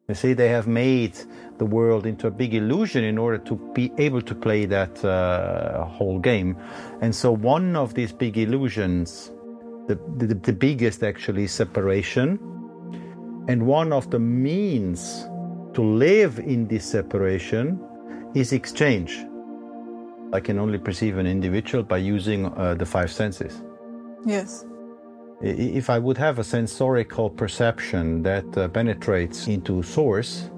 You see, they have made the world into a big illusion in order to be able to play that whole game. And so one of these big illusions, the biggest actually, is separation. And one of the means to live in this separation is exchange. I can only perceive an individual by using the five senses. Yes. If I would have a sensorical perception that penetrates into source,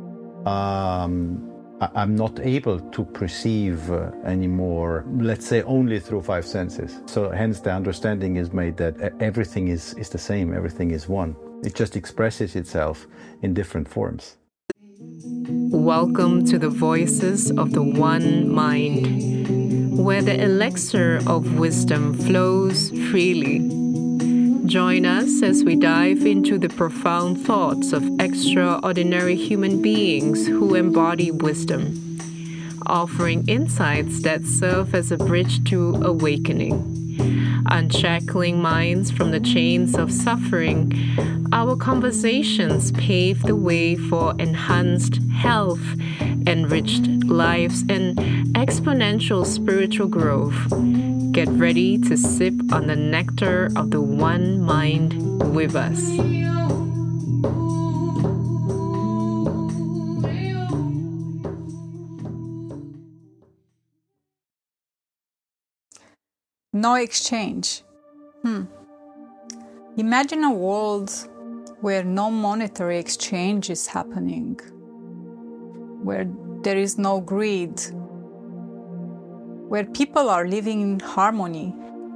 I'm not able to perceive anymore, let's say, only through five senses. So hence the understanding is made that everything is the same, everything is one. It just expresses itself in different forms. Welcome to the Voices of the One Mind, where the elixir of wisdom flows freely. Join us as we dive into the profound thoughts of extraordinary human beings who embody wisdom, offering insights that serve as a bridge to awakening. Unshackling minds from the chains of suffering, our conversations pave the way for enhanced health, enriched lives, and exponential spiritual growth. Get ready to sip on the nectar of the One Mind with us. No exchange. Imagine a world where no monetary exchange is happening, where there is no greed, where people are living in harmony.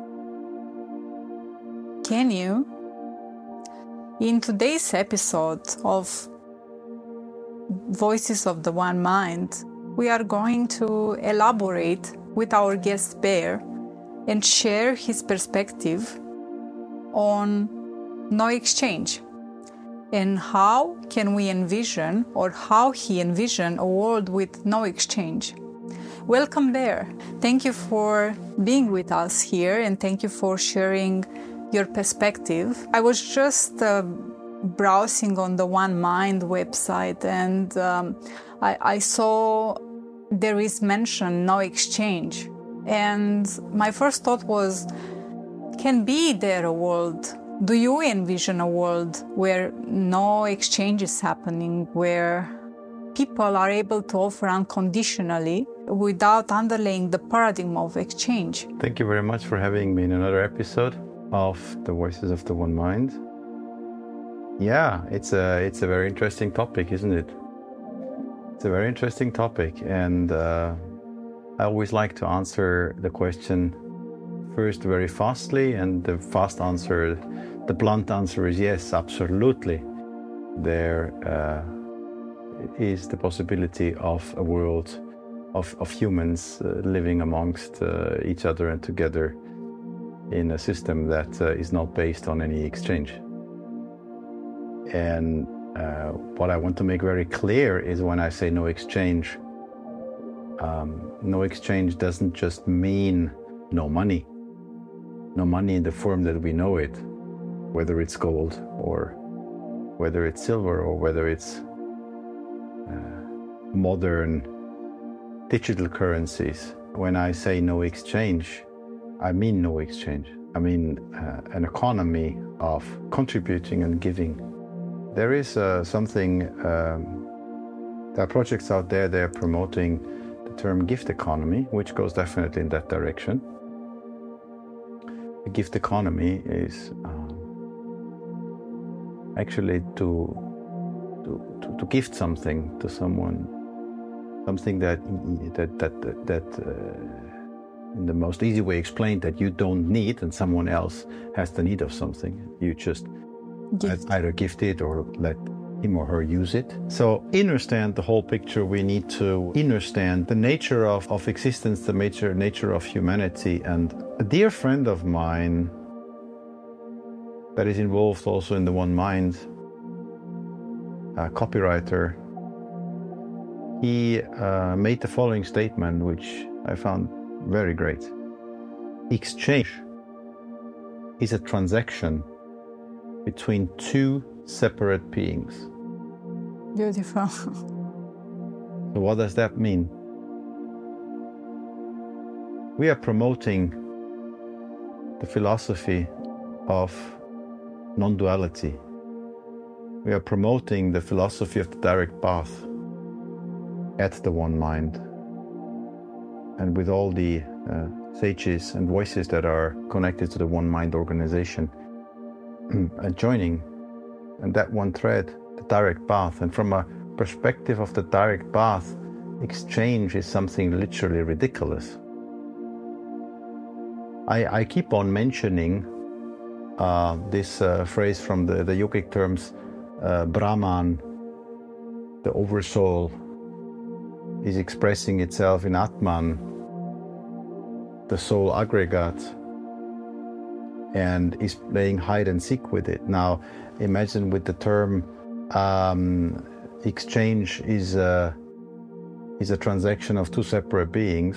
Can you? In today's episode of Voices of the One Mind, we are going to elaborate with our guest Bear and share his perspective on no exchange and how can we envision, or how he envisioned, a world with no exchange. Welcome, Bear. Thank you for being with us here and thank you for sharing your perspective. I was just browsing on the One Mind website and I saw there is mention no exchange. And my first thought was, can be there a world? Do you envision a world where no exchange is happening, where people are able to offer unconditionally without underlaying the paradigm of exchange? Thank you very much for having me in another episode of the Voices of the One Mind. Yeah, it's a very interesting topic, isn't it? It's a very interesting topic, and I always like to answer the question first very fastly, and the fast answer, the blunt answer is yes, absolutely. There is the possibility of a world of humans living amongst each other and together in a system that is not based on any exchange. And what I want to make very clear is when I say no exchange doesn't just mean no money. No money in the form that we know it, whether it's gold or whether it's silver or whether it's modern digital currencies. When I say no exchange, I mean no exchange. I mean an economy of contributing and giving. There is something, there are projects out there, they're promoting the term gift economy, which goes definitely in that direction. The gift economy is actually to gift something to someone, something that in the most easy way explained, that you don't need and someone else has the need of something. You just either gift it or let him or her use it. So understand the whole picture, we need to understand the nature of existence, the nature of humanity. And a dear friend of mine that is involved also in the One Mind, a copywriter, he made the following statement, which I found very great. Exchange is a transaction between two separate beings. Beautiful. So what does that mean? We are promoting the philosophy of non-duality. We are promoting the philosophy of the direct path at the One Mind. And with all the sages and voices that are connected to the One Mind organization, joining and that one thread, the direct path. And from a perspective of the direct path, exchange is something literally ridiculous. I keep on mentioning this phrase from the yogic terms, Brahman, the oversoul, is expressing itself in Atman, the soul aggregate, and is playing hide and seek with it. Now, imagine with the term exchange is a transaction of two separate beings.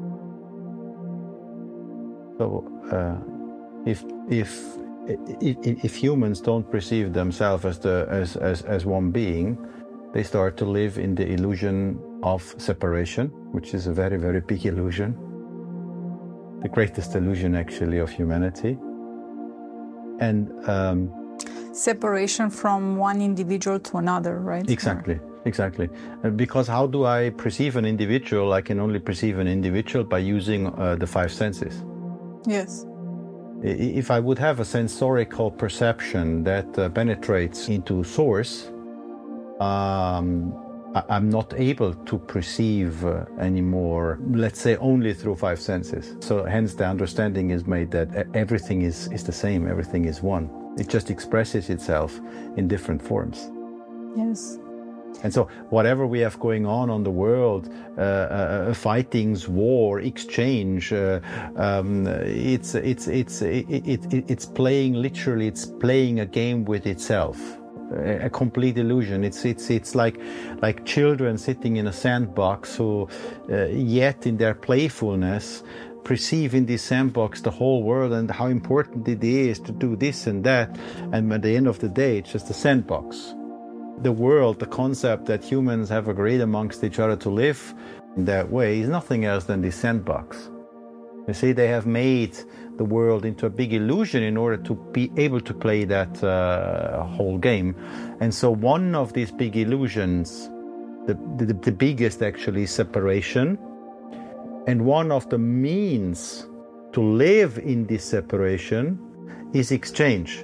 So, if humans don't perceive themselves as one being, they start to live in the illusion of separation, which is a very, very big illusion, the greatest illusion actually of humanity. And separation from one individual to another, right? Exactly. Because how do I perceive an individual? I can only perceive an individual by using the five senses. Yes. If I would have a sensorical perception that penetrates into source, I'm not able to perceive anymore, let's say, only through five senses. So hence the understanding is made that everything is the same, everything is one. It just expresses itself in different forms. Yes. And so whatever we have going on the world, fightings, war, exchange, it's playing literally, it's playing a game with itself. A complete illusion. It's like children sitting in a sandbox who, yet in their playfulness, perceive in this sandbox the whole world and how important it is to do this and that. And at the end of the day, it's just a sandbox. The world, the concept that humans have agreed amongst each other to live in that way is nothing else than this sandbox. You see, they have made the world into a big illusion in order to be able to play that whole game. And so one of these big illusions, the biggest actually, is separation. And one of the means to live in this separation is exchange.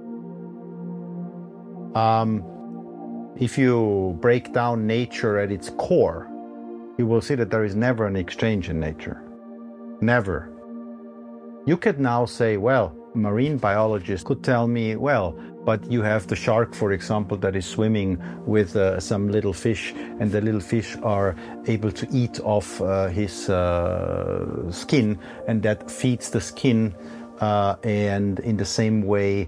If you break down nature at its core, you will see that there is never an exchange in nature. Never. You could now say, well, marine biologists could tell me, well, but you have the shark, for example, that is swimming with some little fish, and the little fish are able to eat off his skin, and that feeds the skin, and in the same way,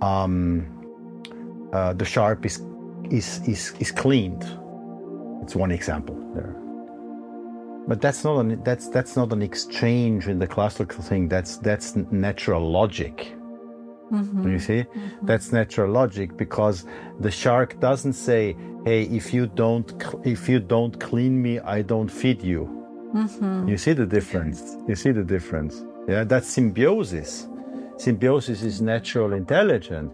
the shark is cleaned. It's one example there. But that's not an exchange in the classical thing. That's natural logic. Mm-hmm. You see, mm-hmm. That's natural logic, because the shark doesn't say, "Hey, if you don't clean me, I don't feed you." Mm-hmm. You see the difference. Yeah, that's symbiosis. Symbiosis is natural intelligence.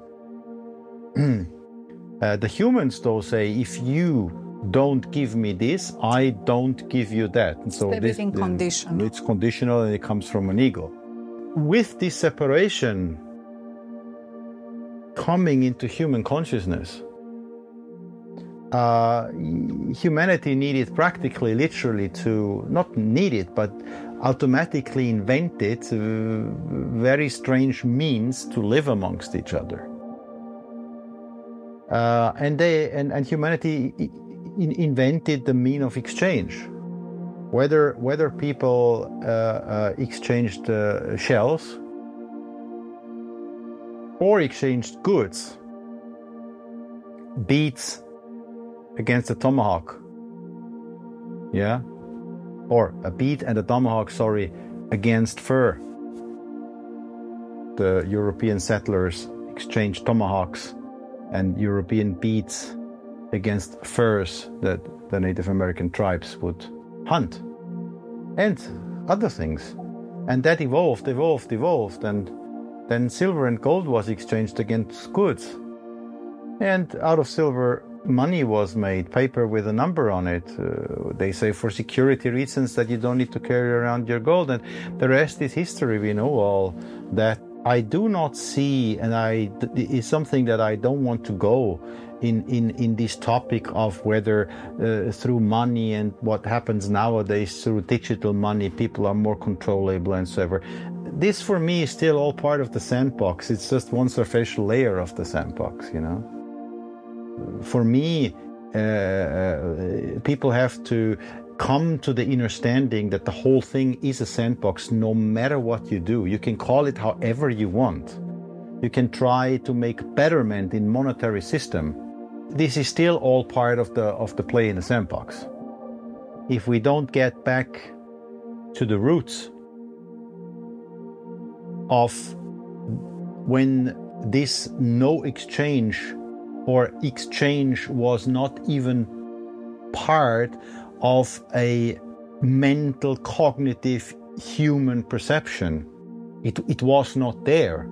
The humans though say, "If you don't give me this, I don't give you that." And so everything conditional. It's conditional, and it comes from an ego. With this separation coming into human consciousness, humanity needed practically, literally, to not need it, but automatically invented very strange means to live amongst each other. And humanity invented the mean of exchange. Whether people exchanged shells or exchanged goods, beads against a tomahawk, yeah, or a bead and a tomahawk, against fur. The European settlers exchanged tomahawks and European beads against furs that the Native American tribes would hunt, and other things. And that evolved, and then silver and gold was exchanged against goods. And out of silver, money was made, paper with a number on it. They say for security reasons that you don't need to carry around your gold. And the rest is history. We know all that. I do not see, and is something that I don't want to go in this topic of whether through money and what happens nowadays through digital money, people are more controllable and so ever. This for me is still all part of the sandbox. It's just one superficial layer of the sandbox, you know. For me, people have to come to the understanding that the whole thing is a sandbox no matter what you do. You can call it however you want. You can try to make betterment in monetary system. This is still all part of the play in the sandbox. If we don't get back to the roots of when this no exchange or exchange was not even part of a mental, cognitive, human perception. It was not there.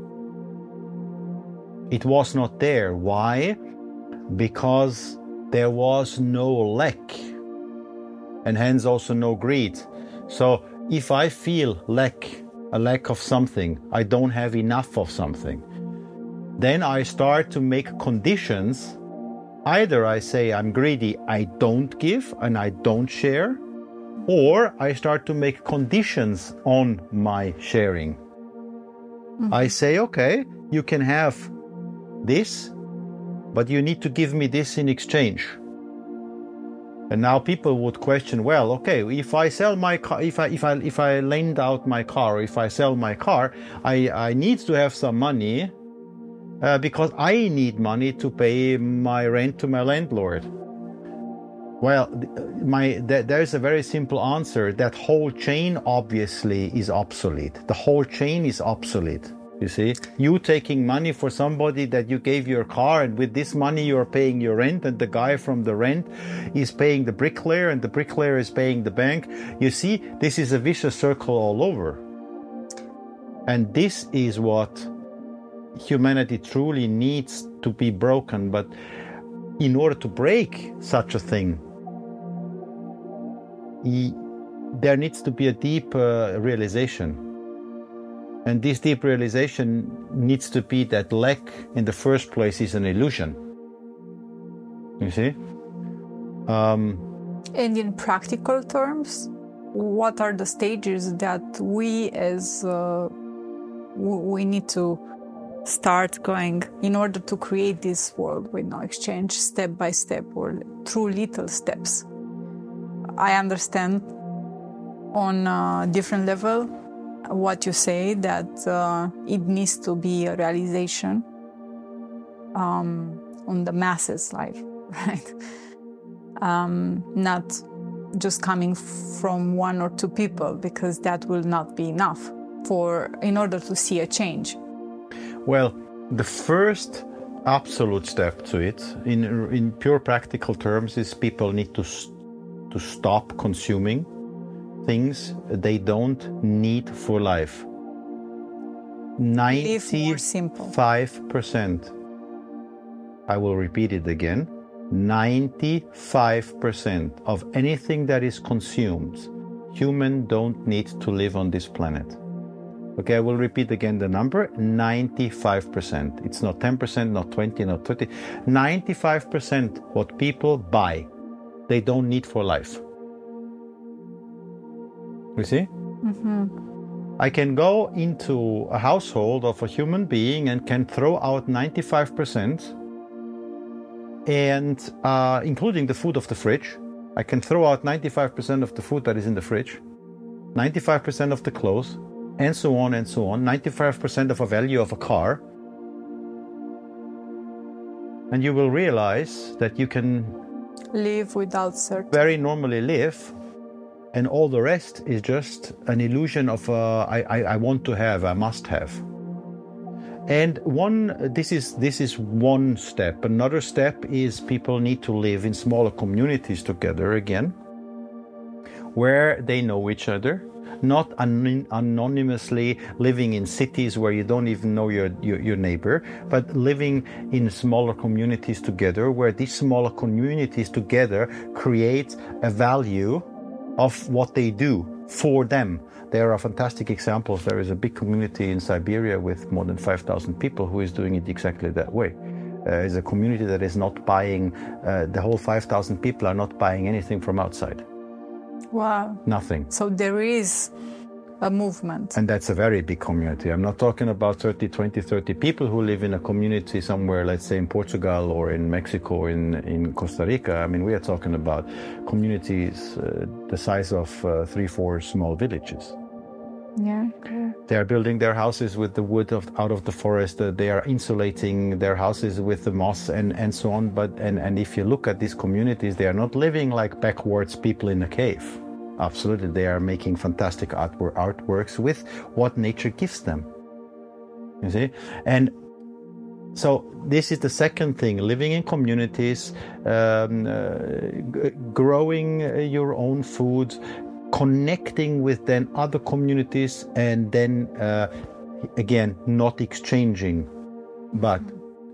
It was not there. Why? Because there was no lack, and hence also no greed. So if I feel a lack of something, I don't have enough of something, then I start to make conditions. Either I say I'm greedy, I don't give and I don't share, or I start to make conditions on my sharing. Mm-hmm. I say, okay, you can have this, but you need to give me this in exchange. And now people would question, well, okay, if I sell my car, if I lend out my car, or if I sell my car, I need to have some money. Because I need money to pay my rent to my landlord. Well, there's a very simple answer. That whole chain obviously is obsolete. The whole chain is obsolete. You see, you taking money for somebody that you gave your car, and with this money you're paying your rent, and the guy from the rent is paying the bricklayer, and the bricklayer is paying the bank. You see, this is a vicious circle all over. And this is what humanity truly needs to be broken. But in order to break such a thing, there needs to be a deep realization. And this deep realization needs to be that lack in the first place is an illusion. You see? And in practical terms, what are the stages that we as we need to start going in order to create this world with no exchange, step by step or through little steps? I understand on a different level what you say, that it needs to be a realization on the masses life, right? Not just coming from one or two people, because that will not be enough in order to see a change. Well, the first absolute step to it, in pure practical terms, is people need to stop consuming things they don't need for life. 95%. I will repeat it again. 95% of anything that is consumed, humans don't need to live on this planet. Okay, I will repeat again the number, 95%. It's not 10%, not 20, not 30. 95% what people buy, they don't need for life. You see? Mm-hmm. I can go into a household of a human being and can throw out 95%, and including the food of the fridge. I can throw out 95% of the food that is in the fridge, 95% of the clothes, and so on and so on, 95% of a value of a car. And you will realize that you can live without certainty. Very normally live, and all the rest is just an illusion of I want to have, I must have. And this is one step. Another step is people need to live in smaller communities together again, where they know each other, not anonymously living in cities where you don't even know your neighbor, but living in smaller communities together, where these smaller communities together create a value of what they do for them. There are fantastic examples. There is a big community in Siberia with more than 5,000 people who is doing it exactly that way. It's a community that is not buying, the whole 5,000 people are not buying anything from outside. Wow. Nothing. So there is a movement. And that's a very big community. I'm not talking about 30 people who live in a community somewhere, let's say in Portugal or in Mexico or in Costa Rica. I mean, we are talking about communities the size of 3-4 small villages. Yeah. They are building their houses with the wood out of the forest. They are insulating their houses with the moss and so on. And if you look at these communities, they are not living like backwards people in a cave. Absolutely, they are making fantastic artworks with what nature gives them. You see? And so this is the second thing, living in communities, growing your own food, connecting with then other communities, and then again, not exchanging, but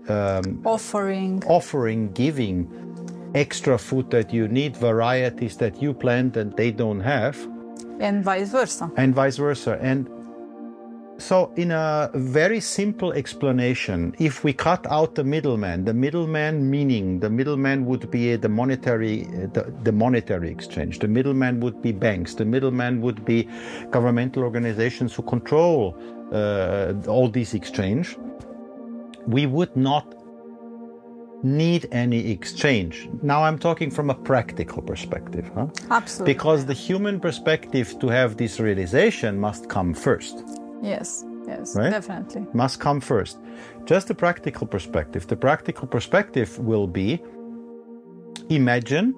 offering, giving extra food that you need, varieties that you plant and they don't have, and vice versa. And so in a very simple explanation, if we cut out the middleman meaning the middleman would be the monetary exchange, the middleman would be banks, the middleman would be governmental organizations who control all this exchange, we would not need any exchange. Now I'm talking from a practical perspective. Absolutely. Because the human perspective to have this realization must come first. Yes, right? Definitely. Must come first. Just the practical perspective. The practical perspective will be, imagine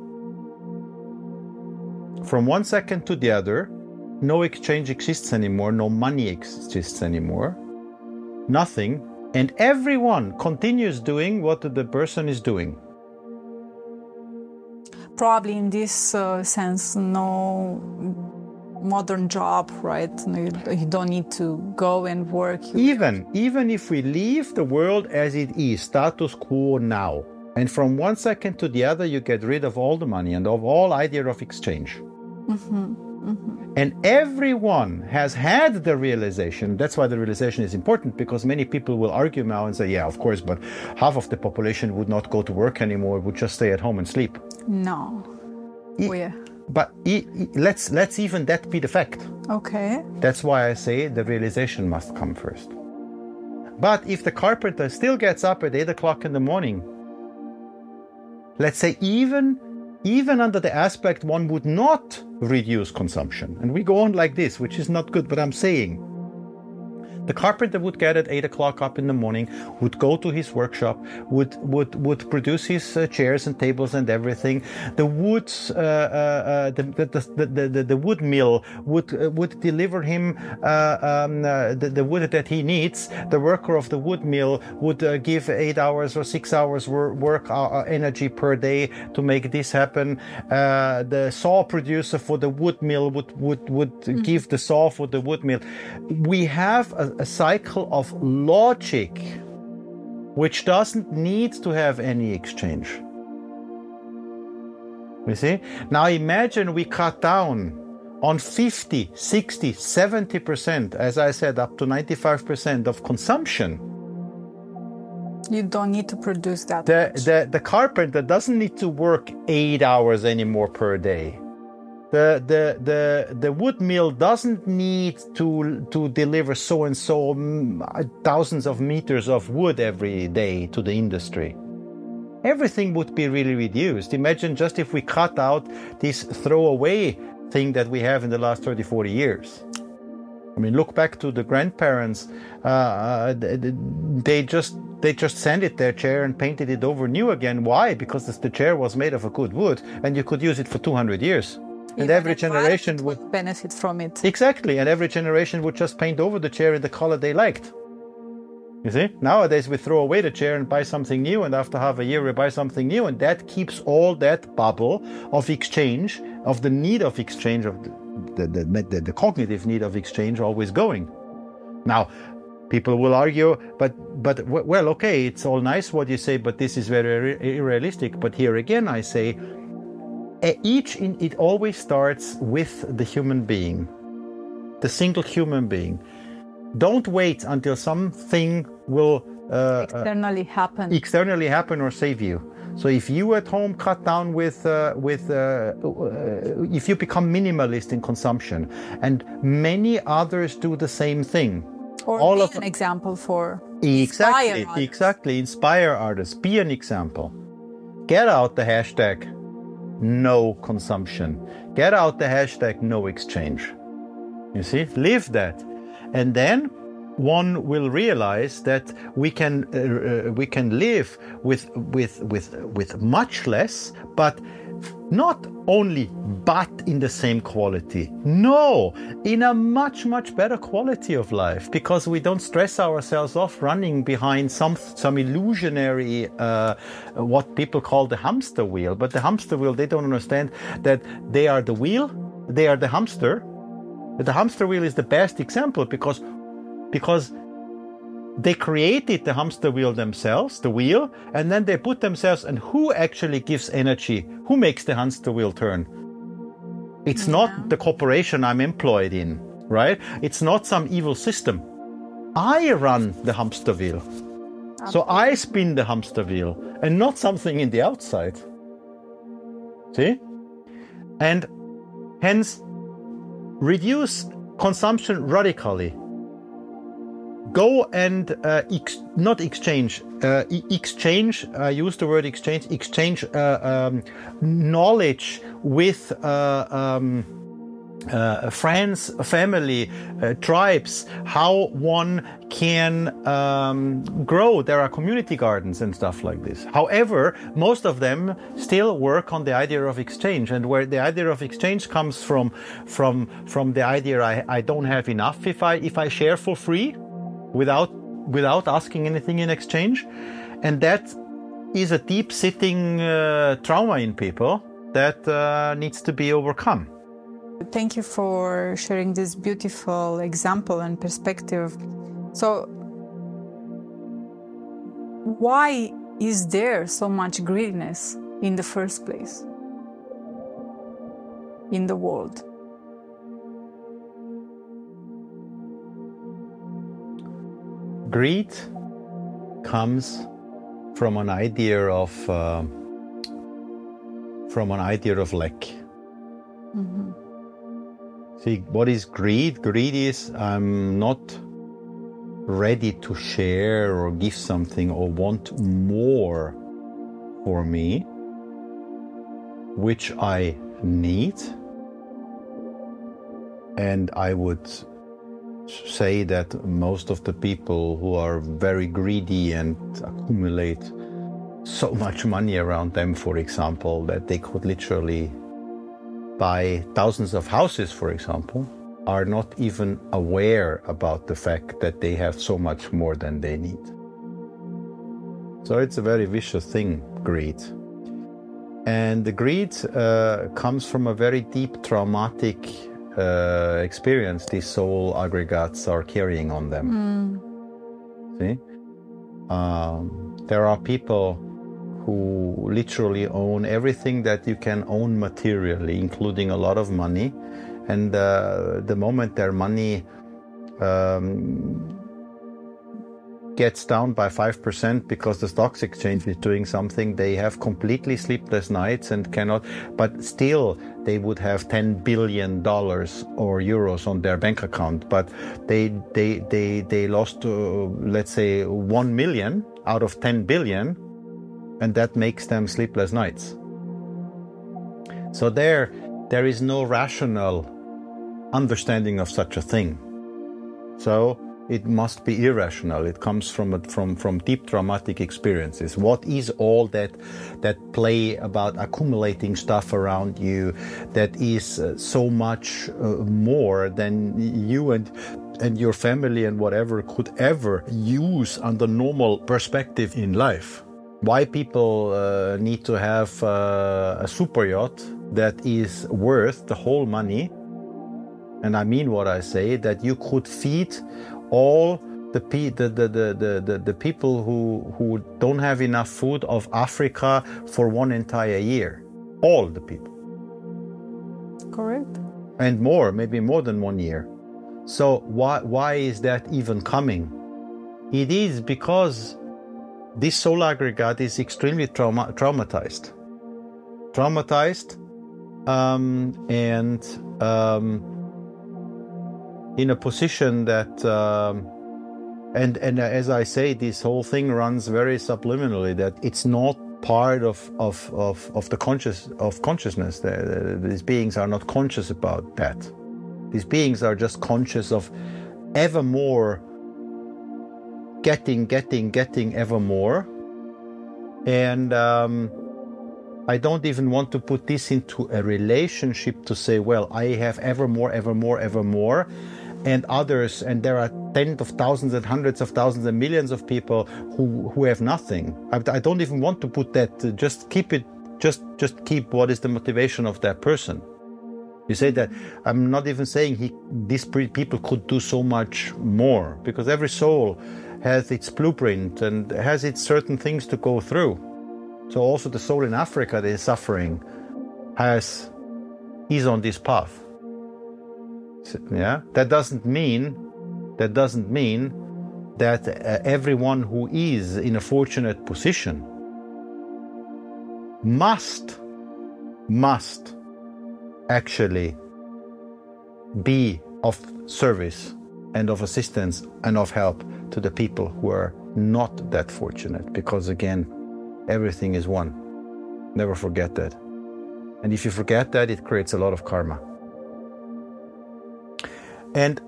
from one second to the other, no exchange exists anymore, no money exists anymore, nothing, and everyone continues doing what the person is doing. Probably in this sense, no modern job, right? You don't need to go and work. Even if we leave the world as it is, status quo now, and from one second to the other you get rid of all the money and of all idea of exchange. And everyone has had the realization. That's why the realization is important, because many people will argue now and say, yeah, of course, but half of the population would not go to work anymore, would just stay at home and sleep. No. But let's even that be the fact. Okay. That's why I say the realization must come first. But if the carpenter still gets up at 8 o'clock in the morning, let's say even under the aspect one would not reduce consumption, and we go on like this, which is not good, but I'm saying the carpenter would get at 8 o'clock up in the morning, would go to his workshop, would produce his chairs and tables and everything. The wood mill would deliver him the wood that he needs. The worker of the wood mill would give 8 hours or 6 hours work energy per day to make this happen. The saw producer for the wood mill would give the saw for the wood mill. We have a cycle of logic which doesn't need to have any exchange. You see? Now imagine we cut down on 50, 60, 70%, as I said, up to 95% of consumption. You don't need to produce that much. The carpenter doesn't need to work 8 hours anymore per day. The wood mill doesn't need to deliver so and so thousands of meters of wood every day to the industry. Everything would be really reduced. Imagine just if we cut out this throwaway thing that we have in the last 30, 40 years. I mean, look back to the grandparents. They just sanded their chair and painted it over new again. Why? Because the chair was made of a good wood and you could use it for 200 years. And every generation would benefit from it. Exactly. And every generation would just paint over the chair in the color they liked. You see, nowadays we throw away the chair and buy something new, and after half a year we buy something new, and that keeps all that bubble of exchange, of the need of exchange, of the cognitive need of exchange always going. Now, people will argue, but well, okay, it's all nice what you say, but this is very unrealistic. But here again, I say, it always starts with the human being, the single human being. Don't wait until something will externally happen or save you. So if you at home cut down if you become minimalist in consumption, and many others do the same thing, or be an example for exactly inspire others. Be an example. Get out the hashtag no consumption. Get out the hashtag no exchange. You see, live that. And then one will realize that we can live with much less, but not only but in the same quality. No, in a much better quality of life, because we don't stress ourselves off running behind some illusionary what people call the hamster wheel. But the hamster wheel, they don't understand that they are the wheel, they are the hamster. The hamster wheel is the best example because they created the hamster wheel themselves, the wheel, and then they put themselves, and who actually gives energy? Who makes the hamster wheel turn? It's not the corporation I'm employed in, right? It's not some evil system. I run the hamster wheel. So I spin the hamster wheel and not something in the outside. See? And hence, reduce consumption radically. Go and exchange. I use the word exchange. Exchange knowledge with friends, family, tribes, how one can grow. There are community gardens and stuff like this. However, most of them still work on the idea of exchange, and where the idea of exchange comes from the idea I don't have enough if I share for free without asking anything in exchange. And that is a deep sitting trauma in people that needs to be overcome. Thank you for sharing this beautiful example and perspective. So, why is there so much greediness in the first place in the world? Greed comes from an idea of lack. Mm-hmm. See, what is greed? Greed is I'm not ready to share or give something or want more for me, which I need. And I would say that most of the people who are very greedy and accumulate so much money around them, for example, that they could literally buy thousands of houses, for example, are not even aware about the fact that they have so much more than they need. So it's a very vicious thing, greed. And the greed comes from a very deep traumatic experience these soul aggregates are carrying on them. See? There are people who literally own everything that you can own materially, including a lot of money. And the moment their money gets down by 5% because the stocks exchange is doing something, they have completely sleepless nights and cannot, but still they would have $10 billion or euros on their bank account, but they lost, let's say, 1 million out of 10 billion, and that makes them sleepless nights. So there is no rational understanding of such a thing. So it must be irrational. It comes from deep traumatic experiences. What is all that play about accumulating stuff around you that is so much more than you and your family and whatever could ever use under normal perspective in life? Why people need to have a super yacht that is worth the whole money, and I mean what I say, that you could feed all the people who don't have enough food of Africa for one entire year. All the people. Correct. And more, maybe more than 1 year. So why is that even coming? It is because this soul aggregate is extremely traumatized. And in a position that, and as I say, this whole thing runs very subliminally, that it's not part of the consciousness. These beings are not conscious about that. These beings are just conscious of ever more getting ever more. And I don't even want to put this into a relationship to say, well, I have ever more, and others, and there are tens of thousands and hundreds of thousands and millions of people who have nothing. I don't even want to put that. Just keep it. Just keep what is the motivation of that person. You say that. I'm not even saying these people could do so much more, because every soul has its blueprint and has its certain things to go through. So also the soul in Africa that is suffering is on this path. Yeah, that doesn't mean that everyone who is in a fortunate position must actually be of service and of assistance and of help to the people who are not that fortunate, because again, everything is one. Never forget that. And if you forget that, it creates a lot of karma. And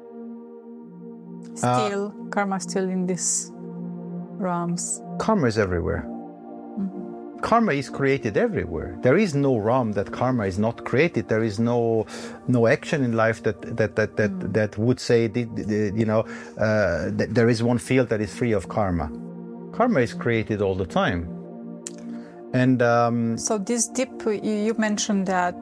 karma still in these realms. Karma is everywhere. Mm-hmm. Karma is created everywhere. There is no realm that karma is not created. There is no action in life that would say that there is one field that is free of karma. Karma is created all the time. And so this deep, you mentioned that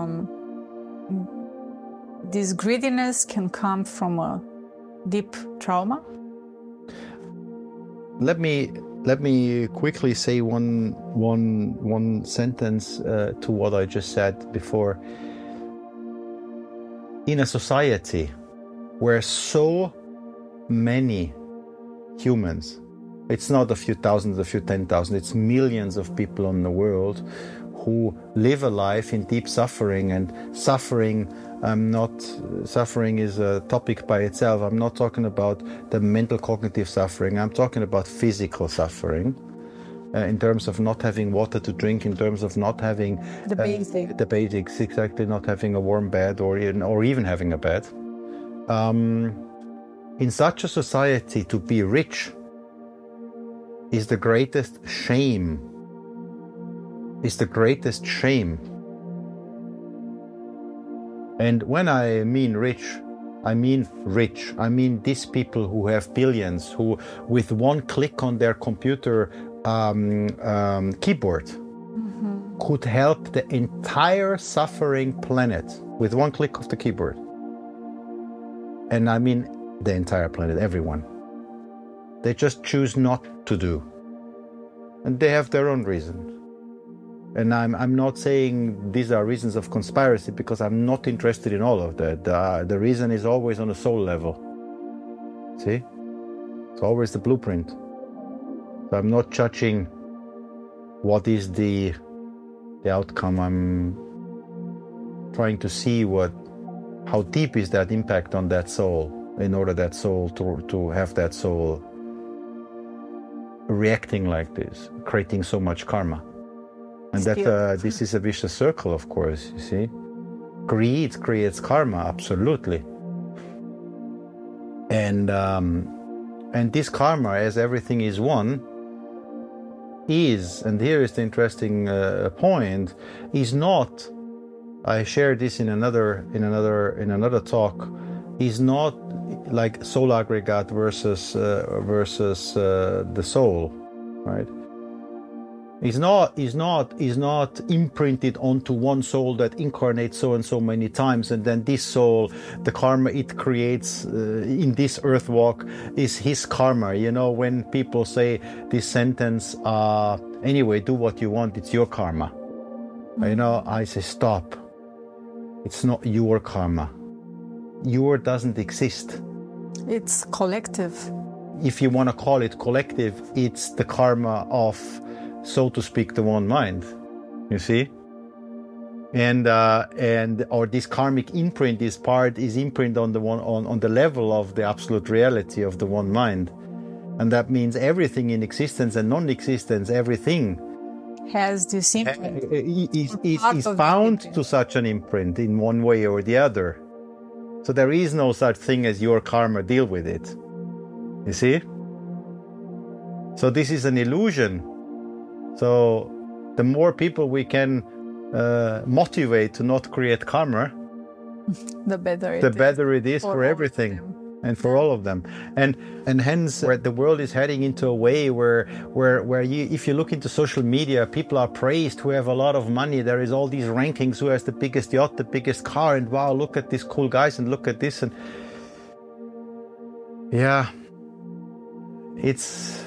this greediness can come from a deep trauma. Let me quickly say one sentence to what I just said before. In a society where so many humans, it's not a few thousands, a few 10,000, it's millions of people in the world who live a life in deep suffering, and suffering is a topic by itself. I'm not talking about the mental cognitive suffering. I'm talking about physical suffering, in terms of not having water to drink, in terms of not having the basics, exactly, not having a warm bed or even having a bed. In such a society, to be rich is the greatest shame. Is the greatest shame. And when I mean rich, I mean rich. I mean these people who have billions, who with one click on their computer keyboard could help the entire suffering planet with one click of the keyboard. And I mean the entire planet, everyone. They just choose not to do. And they have their own reasons. And I'm not saying these are reasons of conspiracy, because I'm not interested in all of that. The reason is always on a soul level. See? It's always the blueprint. So I'm not judging what is the outcome. I'm trying to see how deep is that impact on that soul, in order that soul to have that soul reacting like this, creating so much karma. And that this is a vicious circle, of course, you see. Greed creates karma, absolutely. And this karma, as everything is one, is, and here is the interesting point, is not. I shared this in another talk. Is not like soul aggregate versus the soul, right? Is not imprinted onto one soul that incarnates so and so many times, and then this soul, the karma it creates in this earth walk is his karma. You know, when people say this sentence, anyway, do what you want, it's your karma. You know, I say stop. It's not your karma. Your doesn't exist. It's collective. If you want to call it collective, it's the karma of, so to speak, the one mind, you see, and or this karmic imprint is imprint on the one on the level of the absolute reality of the one mind, and that means everything in existence and non-existence, everything has this imprint. Is bound to such an imprint in one way or the other. So there is no such thing as your karma. Deal with it. You see. So this is an illusion. So the more people we can motivate to not create karma, the better it is for everything and for all of them. And hence the world is heading into a way where you, if you look into social media, people are praised who have a lot of money. There is all these rankings, who has the biggest yacht, the biggest car, and wow, look at these cool guys and look at this. And yeah, it's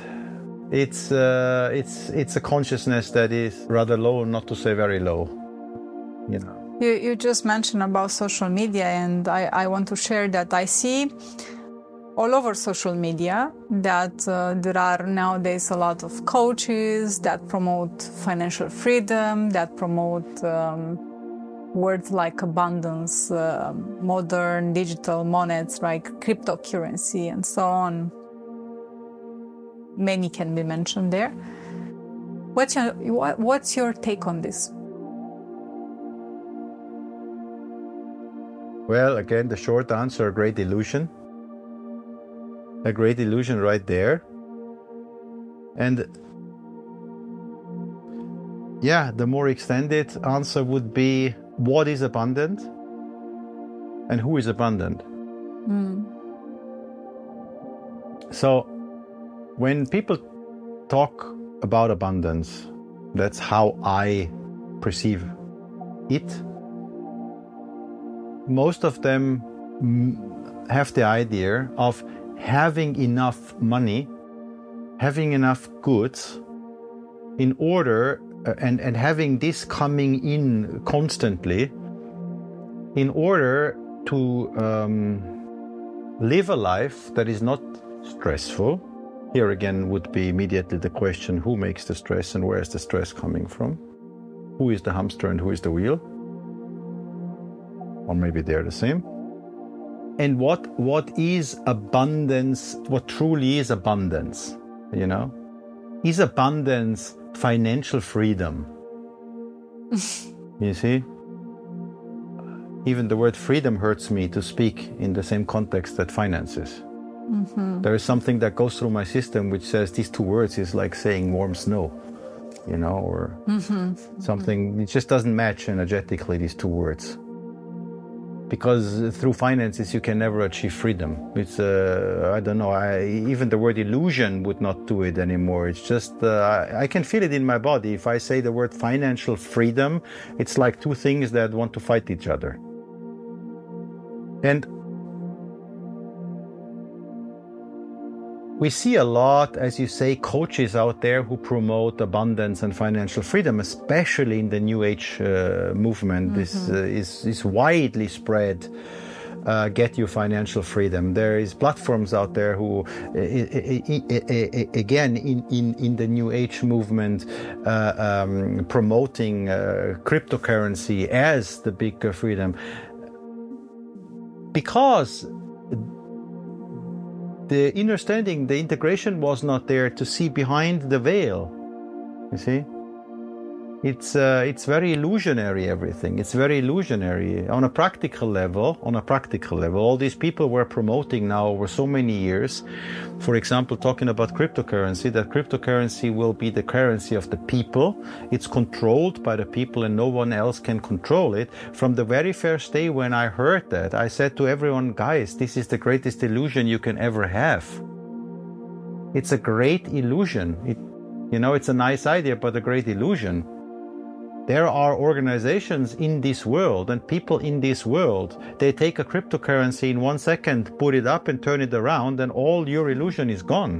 a consciousness that is rather low, not to say very low, you know. You just mentioned about social media, and I want to share that I see all over social media that there are nowadays a lot of coaches that promote financial freedom, that promote words like abundance, modern digital monies like cryptocurrency and so on. Many can be mentioned there. What's your take on this? Well, again, the short answer, a great illusion. A great illusion right there. And yeah, the more extended answer would be, what is abundant and who is abundant? So when people talk about abundance, that's how I perceive it. Most of them have the idea of having enough money, having enough goods in order, and having this coming in constantly in order to live a life that is not stressful. Here again would be immediately the question, who makes the stress and where is the stress coming from? Who is the hamster and who is the wheel? Or maybe they're the same. And what is abundance, what truly is abundance, you know? Is abundance financial freedom? You see? Even the word freedom hurts me to speak in the same context that finances. Mm-hmm. There is something that goes through my system which says these two words is like saying warm snow, you know, or something. It just doesn't match energetically, these two words. Because through finances you can never achieve freedom. It's I don't know, even the word illusion would not do it anymore. It's just I can feel it in my body. If I say the word financial freedom, it's like two things that want to fight each other. And we see a lot, as you say, coaches out there who promote abundance and financial freedom, especially in the New Age movement. This is widely spread. Get you financial freedom. There is platforms out there who, again, in the New Age movement, promoting cryptocurrency as the big freedom, because the understanding, the integration was not there to see behind the veil. You see? It's very illusionary, everything. It's very illusionary. On a practical level, all these people were promoting now over so many years, for example, talking about cryptocurrency, that cryptocurrency will be the currency of the people. It's controlled by the people and no one else can control it. From the very first day when I heard that, I said to everyone, guys, this is the greatest illusion you can ever have. It's a great illusion. It's a nice idea, but a great illusion. There are organizations in this world and people in this world, they take a cryptocurrency in 1 second, put it up and turn it around, and all your illusion is gone.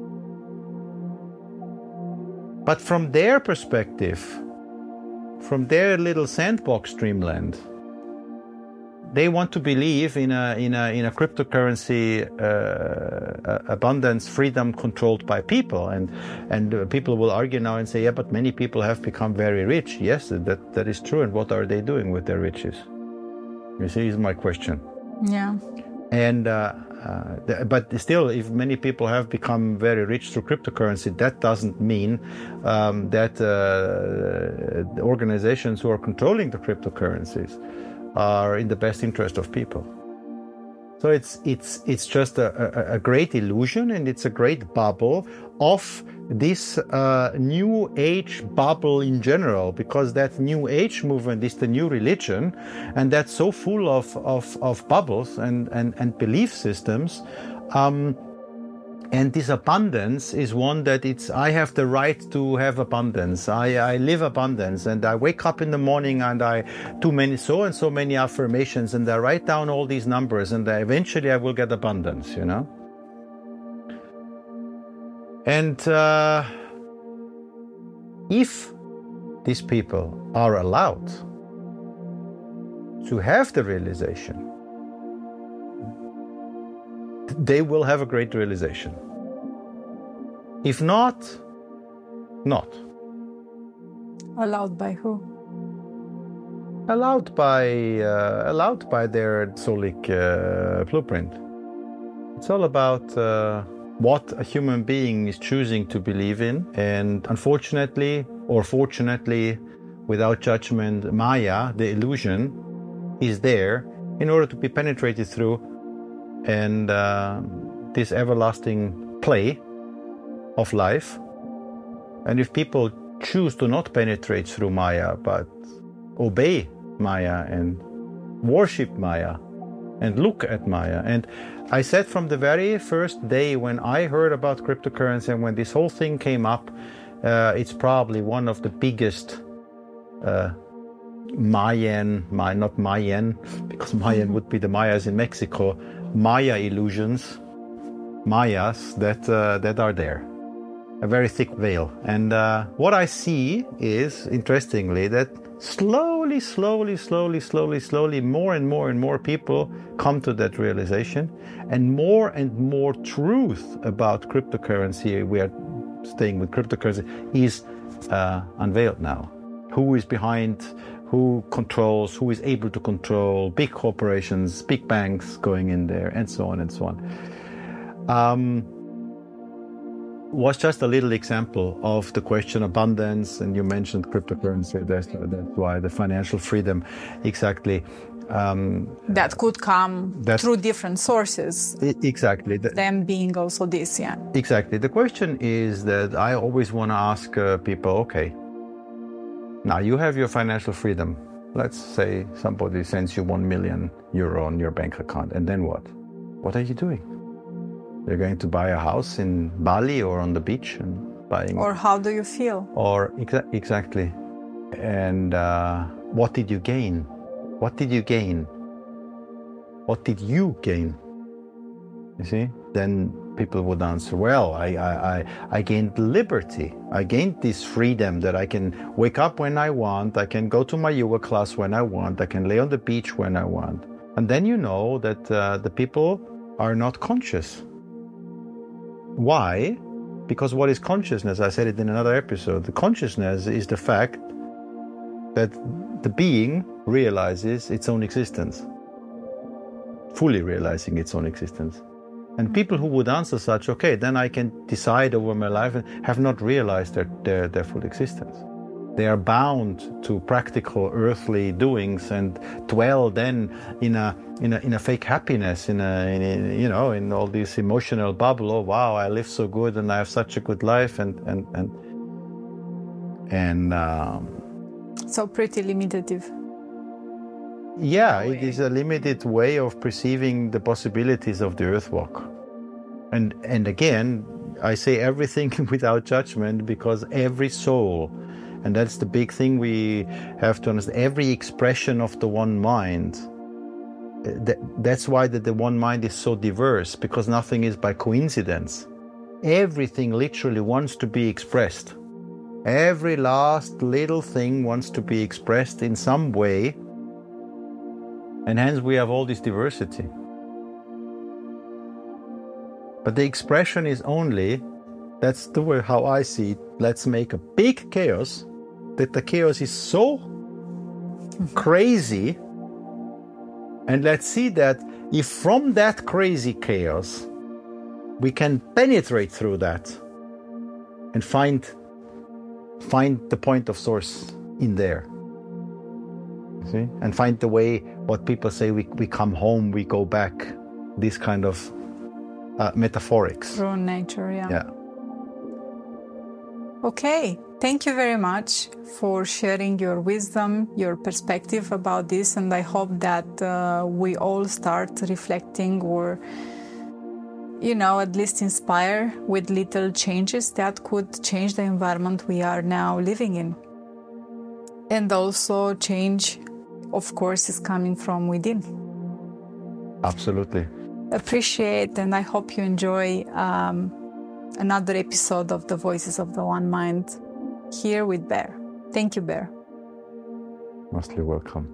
But from their perspective, from their little sandbox dreamland, they want to believe in a cryptocurrency abundance, freedom controlled by people, and people will argue now and say, yeah, but many people have become very rich. Yes, that is true. And what are they doing with their riches? You see, is my question. Yeah. And but still, if many people have become very rich through cryptocurrency, that doesn't mean that the organizations who are controlling the cryptocurrencies are in the best interest of people. So it's just a great illusion, and it's a great bubble of this new age bubble in general, because that new age movement is the new religion, and that's so full of bubbles and belief systems. And this abundance is one that I have the right to have abundance. I live abundance, and I wake up in the morning and I do so and so many affirmations, and I write down all these numbers, and eventually I will get abundance, And if these people are allowed to have the realization, they will have a great realization. If not. Allowed by who? Allowed by their Soulic blueprint. It's all about what a human being is choosing to believe in, and unfortunately or fortunately, without judgment, Maya, the illusion, is there in order to be penetrated through. And this everlasting play of life. And if people choose to not penetrate through Maya, but obey Maya and worship Maya and look at Maya. And I said from the very first day when I heard about cryptocurrency and when this whole thing came up, it's probably one of the biggest not Mayan, because Mayan would be the Mayas in Mexico, Maya illusions, Mayas that are there. A very thick veil. And what I see is, interestingly, that slowly, more and more people come to that realization, and more truth about cryptocurrency, we are staying with cryptocurrency, is unveiled now. Who is behind, who controls, who is able to control, big corporations, big banks going in there, and so on and so on. Was just a little example of the question abundance, and you mentioned cryptocurrency. That's why the financial freedom, exactly. That could come through different sources. Exactly. Them being also this, yeah. Exactly. The question is that I always want to ask people, okay, now you have your financial freedom. Let's say somebody sends you €1 million on your bank account, and then what? What are you doing? You're going to buy a house in Bali or on the beach and buying. Or how do you feel? Or exactly. And what did you gain? What did you gain? What did you gain? You see? Then people would answer, well, I gained liberty. I gained this freedom that I can wake up when I want. I can go to my yoga class when I want. I can lay on the beach when I want. And then you know that the people are not conscious. Why? Because what is consciousness? I said it in another episode. The consciousness is the fact that the being realizes its own existence, fully realizing its own existence. And people who would answer such, okay, then I can decide over my life, and have not realized their full existence. They are bound to practical earthly doings and dwell then in a fake happiness, in all this emotional bubble. Oh wow, I live so good and I have such a good life, and so pretty limitative. Yeah, it is a limited way of perceiving the possibilities of the earth walk. And again, I say everything without judgment, because every soul, and that's the big thing we have to understand, every expression of the one mind, that's why the one mind is so diverse, because nothing is by coincidence. Everything literally wants to be expressed. Every last little thing wants to be expressed in some way, and hence we have all this diversity. But the expression is only, that's the way how I see it, let's make a big chaos, that the chaos is so crazy, and let's see that if from that crazy chaos we can penetrate through that and find the point of source in there. See? And find the way, what people say, we come home, we go back, this kind of metaphorics. Through nature, Yeah. Okay, thank you very much for sharing your wisdom, your perspective about this, and I hope that we all start reflecting, or at least inspire with little changes that could change the environment we are now living in. And also change, of course, is coming from within. Absolutely. Appreciate, and I hope you enjoy another episode of the Voices of the One Mind here with Bear. Thank you, Bear. Mostly welcome.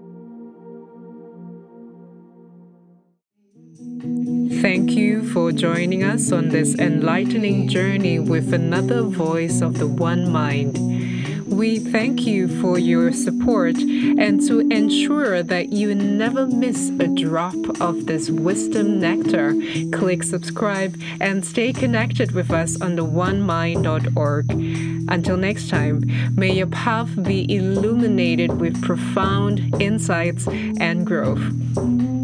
Thank you for joining us on this enlightening journey with another voice of the One Mind. We thank you for your support, and to ensure that you never miss a drop of this wisdom nectar, click subscribe and stay connected with us on the onemind.org. Until next time, may your path be illuminated with profound insights and growth.